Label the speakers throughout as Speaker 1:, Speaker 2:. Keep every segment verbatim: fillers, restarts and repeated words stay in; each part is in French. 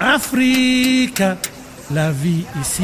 Speaker 1: Afrique, la vie ici.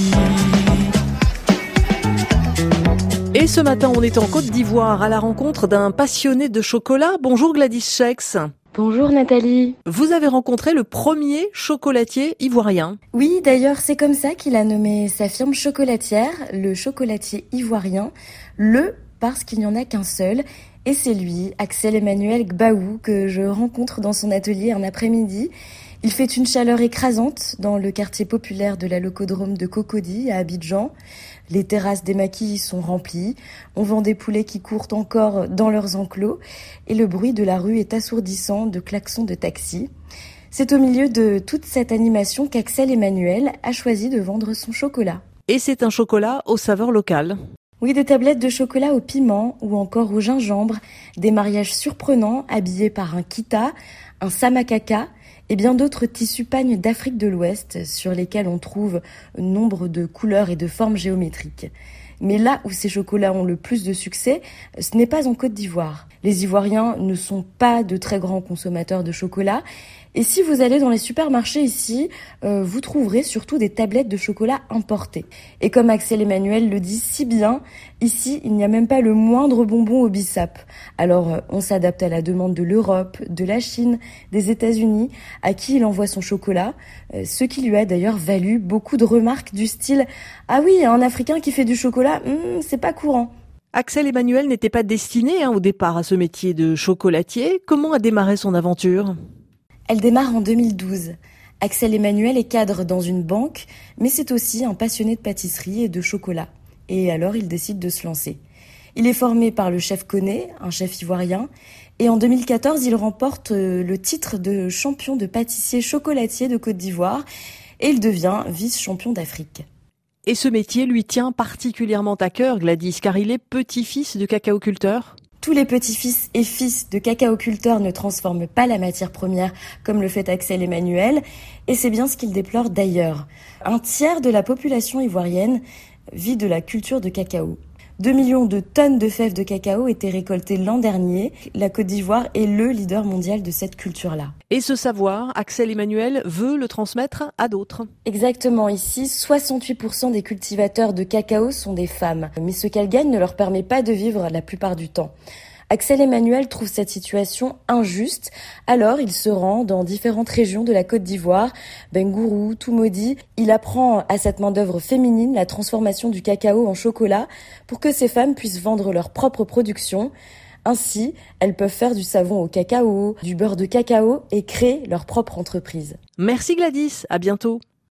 Speaker 2: Et ce matin, on est en Côte d'Ivoire à la rencontre d'un passionné de chocolat. Bonjour Gladys Schex.
Speaker 3: Bonjour Nathalie.
Speaker 2: Vous avez rencontré le premier chocolatier ivoirien.
Speaker 3: Oui, d'ailleurs, c'est comme ça qu'il a nommé sa firme chocolatière, le chocolatier ivoirien, le parce qu'il n'y en a qu'un seul. Et c'est lui, Axel Emmanuel Gbaou, que je rencontre dans son atelier un après-midi. Il fait une chaleur écrasante dans le quartier populaire de la locodrome de Cocody à Abidjan. Les terrasses des maquis sont remplies. On vend des poulets qui courent encore dans leurs enclos. Et le bruit de la rue est assourdissant de klaxons de taxi. C'est au milieu de toute cette animation qu'Axel Emmanuel a choisi de vendre son chocolat.
Speaker 2: Et c'est un chocolat aux saveurs locales.
Speaker 3: Oui, des tablettes de chocolat au piment ou encore au gingembre, des mariages surprenants habillés par un kita, un samakaka et bien d'autres tissus pagnes d'Afrique de l'Ouest sur lesquels on trouve nombre de couleurs et de formes géométriques. Mais là où ces chocolats ont le plus de succès, ce n'est pas en Côte d'Ivoire. Les Ivoiriens ne sont pas de très grands consommateurs de chocolat. Et si vous allez dans les supermarchés ici, euh, vous trouverez surtout des tablettes de chocolat importées. Et comme Axel Emmanuel le dit si bien, ici, il n'y a même pas le moindre bonbon au bissap. Alors, euh, on s'adapte à la demande de l'Europe, de la Chine, des États-Unis, à qui il envoie son chocolat, euh, ce qui lui a d'ailleurs valu beaucoup de remarques du style « Ah oui, un Africain qui fait du chocolat, hmm, c'est pas courant ».
Speaker 2: Axel Emmanuel n'était pas destiné hein, au départ à ce métier de chocolatier. Comment a démarré son aventure ?
Speaker 3: Elle démarre en deux mille douze. Axel Emmanuel est cadre dans une banque, mais c'est aussi un passionné de pâtisserie et de chocolat. Et alors, il décide de se lancer. Il est formé par le chef Koné, un chef ivoirien, et en deux mille quatorze, il remporte le titre de champion de pâtissier chocolatier de Côte d'Ivoire et il devient vice-champion d'Afrique.
Speaker 2: Et ce métier lui tient particulièrement à cœur, Gladys, car il est petit-fils de cacaoculteur.
Speaker 3: Tous les petits-fils et fils de cacaoculteurs ne transforment pas la matière première comme le fait Axel Emmanuel, et c'est bien ce qu'il déplore d'ailleurs. Un tiers de la population ivoirienne vit de la culture de cacao. Deux millions de tonnes de fèves de cacao étaient récoltées l'an dernier. La Côte d'Ivoire est le leader mondial de cette culture-là.
Speaker 2: Et ce savoir, Axel Emmanuel veut le transmettre à d'autres.
Speaker 3: Exactement. Ici, soixante-huit pour cent des cultivateurs de cacao sont des femmes. Mais ce qu'elles gagnent ne leur permet pas de vivre la plupart du temps. Axel Emmanuel trouve cette situation injuste, alors il se rend dans différentes régions de la Côte d'Ivoire, Bengourou, Toumaudi. Il apprend à cette main-d'œuvre féminine la transformation du cacao en chocolat pour que ces femmes puissent vendre leur propre production. Ainsi, elles peuvent faire du savon au cacao, du beurre de cacao et créer leur propre entreprise.
Speaker 2: Merci Gladys, à bientôt.